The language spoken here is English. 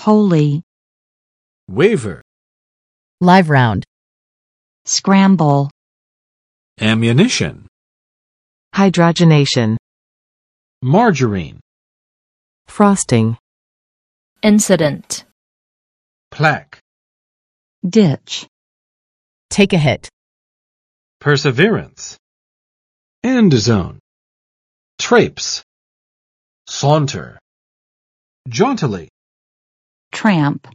holy, waver, live round, scramble, ammunition, hydrogenation, margarine, frosting, incident, plaque, ditch, take a hit, perseverance, end zone, traipse, saunter, jauntily, tramp.